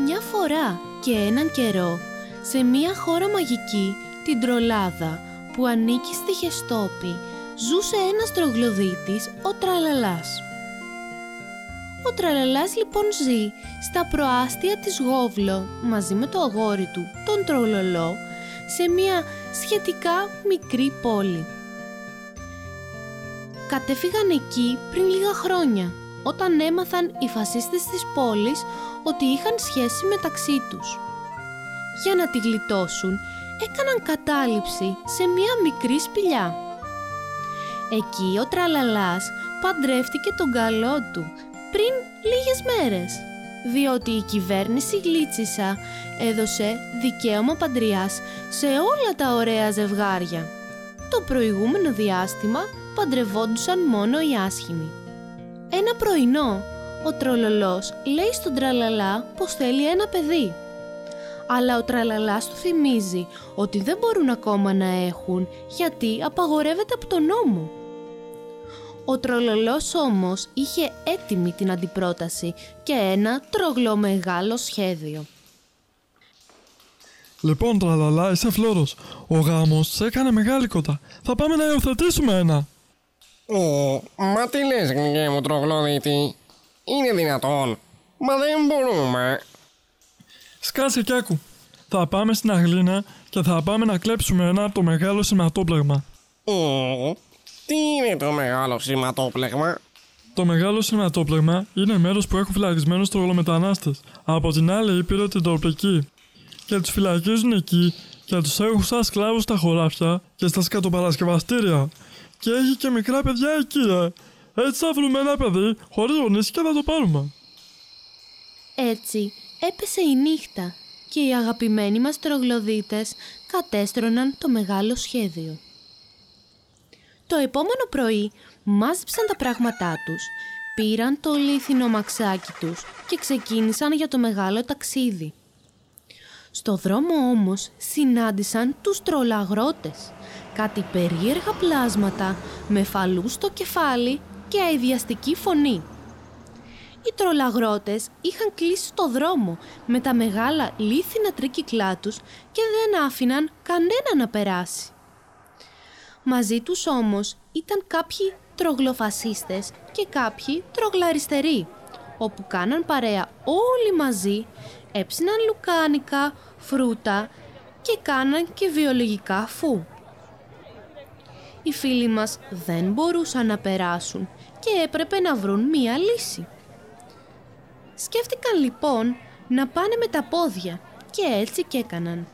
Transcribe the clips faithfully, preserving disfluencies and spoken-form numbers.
Μια φορά και έναν καιρό, σε μια χώρα μαγική, την Τρολάδα, που ανήκει στη Χεστόπη, ζούσε ένας τρογλωδίτης, ο Τραλαλάς. Ο Τραλαλάς λοιπόν ζει στα προάστια της Γόβλο μαζί με το αγόρι του, τον Τρολολό, σε μια σχετικά μικρή πόλη. Κατέφυγαν εκεί πριν λίγα χρόνια, όταν έμαθαν οι φασίστες της πόλης ότι είχαν σχέση μεταξύ τους. Για να τη γλιτώσουν, έκαναν κατάληψη σε μια μικρή σπηλιά. Εκεί ο Τραλαλάς παντρεύτηκε τον καλό του πριν λίγες μέρες, διότι η κυβέρνηση Γλίτσισσα έδωσε δικαίωμα παντριάς σε όλα τα ωραία ζευγάρια. Το προηγούμενο διάστημα παντρευόντουσαν μόνο οι άσχημοι. Ένα πρωινό, ο Τρολολός λέει στον Τραλαλά πως θέλει ένα παιδί. Αλλά ο Τραλαλάς του θυμίζει ότι δεν μπορούν ακόμα να έχουν, γιατί απαγορεύεται από τον νόμο. Ο Τρολολός όμως είχε έτοιμη την αντιπρόταση και ένα τρογλό μεγάλο σχέδιο. Λοιπόν, Τραλαλά, είσαι φλόρος. Ο γάμος σε έκανε μεγάλη κότα. Θα πάμε να υιοθετήσουμε ένα. Ε, μα τι λες, γλυκέ μου τρογλωδίτη? Είναι δυνατόν? Μα δεν μπορούμε. Σκάσε κι άκου. Θα πάμε στην Αγλίνα και θα πάμε να κλέψουμε ένα από το μεγάλο σηματόπλεγμα. Ε, τι είναι το μεγάλο σηματόπλεγμα? Το μεγάλο σηματόπλεγμα είναι μέρος που έχουν φυλακισμένους τρογλομετανάστες από την άλλη ήπειρο την τοπική. Και τους φυλακίζουν εκεί και τους έχουν σαν σκλάβους στα χωράφια και στα σκατοπαρασκευαστήρια. Και έχει και μικρά παιδιά εκεί, ρε. Έτσι θα βρούμε ένα παιδί χωρίς γονείς και θα το πάρουμε. Έτσι έπεσε η νύχτα και οι αγαπημένοι μας τρογλωδίτες κατέστρωναν το μεγάλο σχέδιο. Το επόμενο πρωί μάζεψαν τα πράγματά τους, πήραν το λίθινο μαξάκι τους και ξεκίνησαν για το μεγάλο ταξίδι. Στο δρόμο όμως συνάντησαν τους τρολαγρότες, κάτι περίεργα πλάσματα με φαλούς στο κεφάλι και αηδιαστική φωνή. Οι τρολαγρότες είχαν κλείσει το δρόμο με τα μεγάλα λίθινα τρίκυκλά τους και δεν άφηναν κανένα να περάσει. Μαζί τους όμως ήταν κάποιοι τρογλοφασίστες και κάποιοι τρογλαριστεροί, όπου κάναν παρέα όλοι μαζί, έψιναν λουκάνικα, φρούτα και κάναν και βιολογικά φου. Οι φίλοι μας δεν μπορούσαν να περάσουν και έπρεπε να βρουν μία λύση. Σκέφτηκαν λοιπόν να πάνε με τα πόδια και έτσι κι έκαναν.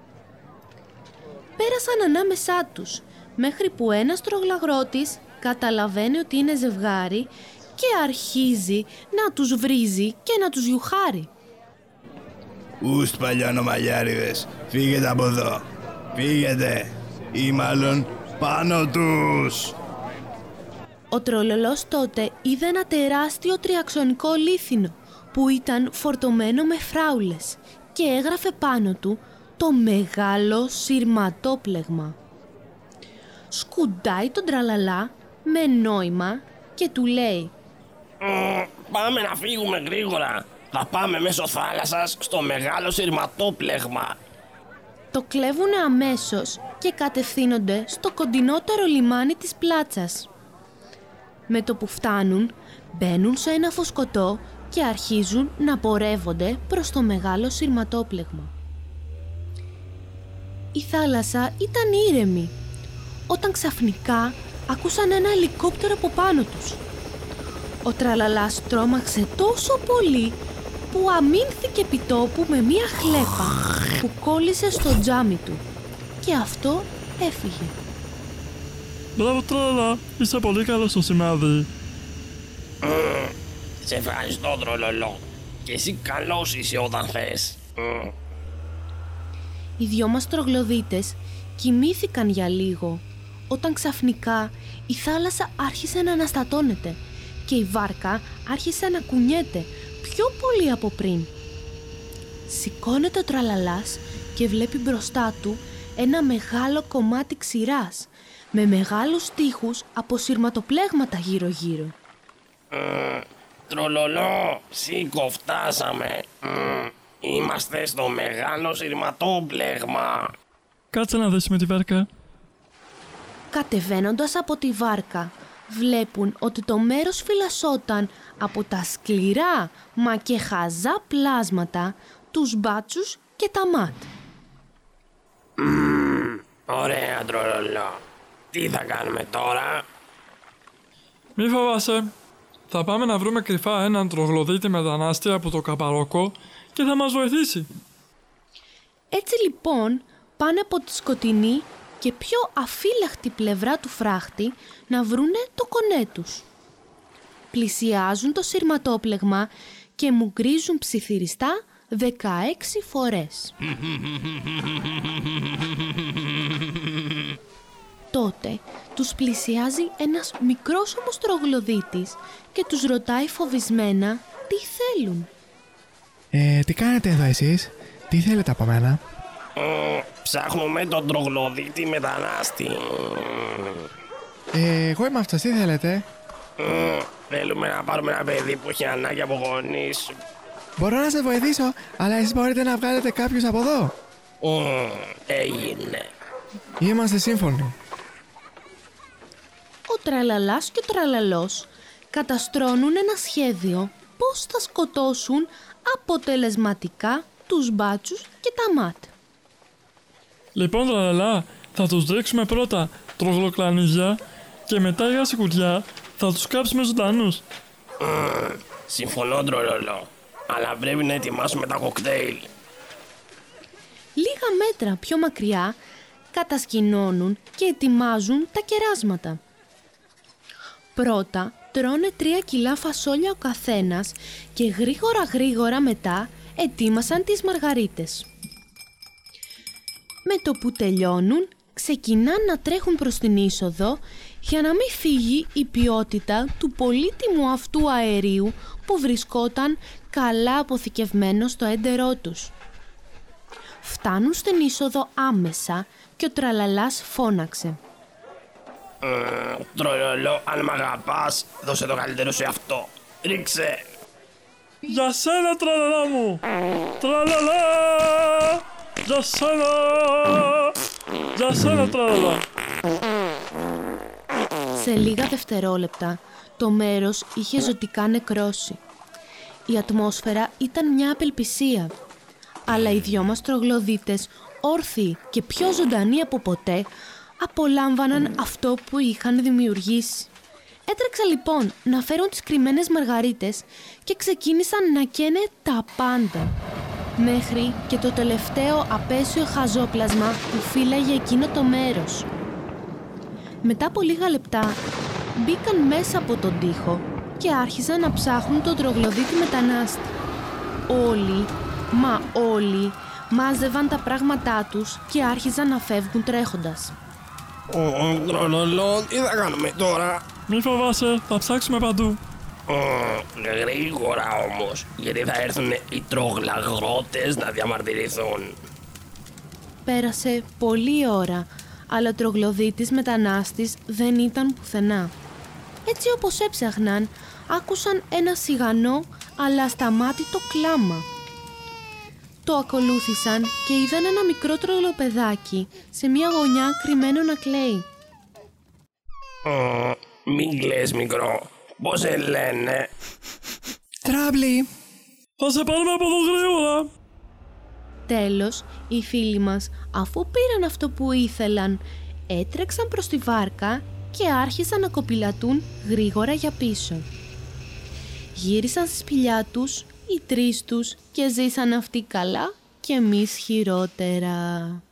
Πέρασαν ανάμεσά τους, μέχρι που ένας τρογλαγρότης καταλαβαίνει ότι είναι ζευγάρι και αρχίζει να τους βρίζει και να τους γιουχάρει. Ουστ παλιανομαλιάριδες, φύγετε από εδώ, φύγετε ή μάλλον πάνω τους. Ο Τρολολός τότε είδε ένα τεράστιο τριαξονικό λίθινο που ήταν φορτωμένο με φράουλες και έγραφε πάνω του το μεγάλο σειρματόπλεγμα. Σκουντάει τον Τραλαλά με νόημα και του λέει Mm, πάμε να φύγουμε γρήγορα. Θα πάμε μέσω θάλασσας στο μεγάλο σειρματόπλεγμα. Το κλέβουνε αμέσως και κατευθύνονται στο κοντινότερο λιμάνι της πλάτσας. Με το που φτάνουν, μπαίνουν σε ένα φωσκωτό και αρχίζουν να πορεύονται προς το μεγάλο σειρματόπλεγμα. Η θάλασσα ήταν ήρεμη, όταν ξαφνικά άκουσαν ένα ελικόπτερο από πάνω τους. Ο Τραλαλάς τρόμαξε τόσο πολύ που αμήνθηκε επί τόπου με μία χλέπα που κόλλησε στο τζάμι του και αυτό έφυγε. Μπράβο Τραλαλά, είσαι πολύ καλός στο σημάδι. Mm, σε ευχαριστώ Τρολολό. Και εσύ καλός είσαι όταν θες. Mm. Οι δυο μας τρογλωδίτες κοιμήθηκαν για λίγο, όταν ξαφνικά η θάλασσα άρχισε να αναστατώνεται και η βάρκα άρχισε να κουνιέται πιο πολύ από πριν. Σηκώνεται ο Τραλαλάς και βλέπει μπροστά του ένα μεγάλο κομμάτι ξηράς με μεγάλους τοίχους από σειρματοπλέγματα γύρω-γύρω. Mm, Τρολολό, σήκω, φτάσαμε. Mm. Είμαστε στο μεγάλο σειρματόπλεγμα. Κάτσε να δεις με τη βάρκα. Κατεβαίνοντας από τη βάρκα, βλέπουν ότι το μέρος φυλασσόταν από τα σκληρά μα και χαζά πλάσματα, τους μπάτσους και τα ματ. Mm, ωραία, τρολολό. Τι θα κάνουμε τώρα? Μη φοβάσαι. Θα πάμε να βρούμε κρυφά έναν τρογλωδίτη μετανάστη από το Καπαρόκο και θα μας βοηθήσει. Έτσι λοιπόν πάνε από τη σκοτεινή και πιο αφύλακτη πλευρά του φράχτη να βρούνε το κονέ τους. Πλησιάζουν το σειρματόπλεγμα και μου γκρίζουν ψιθυριστά δεκαέξι φορές. Τότε τους πλησιάζει ένας μικρός όμως τρογλωδίτης και τους ρωτάει φοβισμένα τι θέλουν. Ε, τι κάνετε εδώ εσείς? Τι θέλετε από μένα? Mm, ψάχνουμε τον τρογλωδίτη μετανάστη. Ε, εγώ είμαι αυτός, τι θέλετε? Mm, θέλουμε να πάρουμε ένα παιδί που έχει ανάγκη από γονείς. Μπορώ να σε βοηθήσω, αλλά εσείς μπορείτε να βγάλετε κάποιους από εδώ. Mm, έγινε. Είμαστε σύμφωνοι. Ο Τραλαλάς και ο Τραλαλός καταστρώνουν ένα σχέδιο πώς θα σκοτώσουν αποτελεσματικά τους μπάτσους και τα ματ. Λοιπόν, τραλαλά, θα τους ρίξουμε πρώτα τρογλοκλανίζια και μετά για σικουριά θα τους κάψουμε ζωντανούς. Mm, συμφωνώ, τρολολό. Αλλά πρέπει να ετοιμάσουμε τα κοκτέιλ. Λίγα μέτρα πιο μακριά κατασκηνώνουν και ετοιμάζουν τα κεράσματα. Πρώτα τρώνε τρία κιλά φασόλια ο καθένας και γρήγορα γρήγορα μετά ετοίμασαν τις μαργαρίτες. Με το που τελειώνουν ξεκινάν να τρέχουν προς την είσοδο για να μην φύγει η ποιότητα του πολύτιμου αυτού αερίου που βρισκόταν καλά αποθηκευμένο στο έντερό τους. Φτάνουν στην είσοδο άμεσα και ο Τραλαλάς φώναξε. Mm, τρολολό, αν μ' αγαπάς, δώσε το καλύτερο σε αυτό. Ρίξε. Για σένα, τραλαλά μου! Τραλαλά! Για σένα! Για σένα, τραλαλά! Σε λίγα δευτερόλεπτα το μέρος είχε ζωτικά νεκρώσει. Η ατμόσφαιρα ήταν μια απελπισία, αλλά οι δυο μας τρογλωδίτες, όρθιοι και πιο ζωντανοί από ποτέ, απολάμβαναν αυτό που είχαν δημιουργήσει. Έτρεξα λοιπόν να φέρουν τις κρυμμένες μαργαρίτες και ξεκίνησαν να καίνε τα πάντα, μέχρι και το τελευταίο απέσιο χαζόπλασμα που φύλαγε εκείνο το μέρος. Μετά από λίγα λεπτά μπήκαν μέσα από τον τοίχο και άρχισαν να ψάχνουν τον τρογλωδίτη μετανάστη. Όλοι, μα όλοι, μάζευαν τα πράγματά τους και άρχιζαν να φεύγουν τρέχοντας. Mm, τρολολό, τι θα κάνουμε τώρα? Μη φοβάσαι, θα ψάξουμε παντού. Mm, γρήγορα όμως, γιατί θα έρθουν οι τρογλαγρότες να διαμαρτυρηθούν. Πέρασε πολλή ώρα, αλλά ο τρογλωδίτης μετανάστης δεν ήταν πουθενά. Έτσι όπως έψαχναν, άκουσαν ένα σιγανό αλλά ασταμάτητο κλάμα. Το ακολούθησαν και είδαν ένα μικρό τρολοπεδάκι σε μια γωνιά κρυμμένο να κλαίει. Mm, μην κλαις, μικρό. Πώς σε λένε? Τράμπλι! Θα σε πάρουμε από εδώ γρήγορα! Τέλος, οι φίλοι μας, αφού πήραν αυτό που ήθελαν, έτρεξαν προς τη βάρκα και άρχισαν να κοπηλατούν γρήγορα για πίσω. Γύρισαν στη σπηλιά τους οι τρεις τους και ζήσαν αυτοί καλά και εμείς χειρότερα.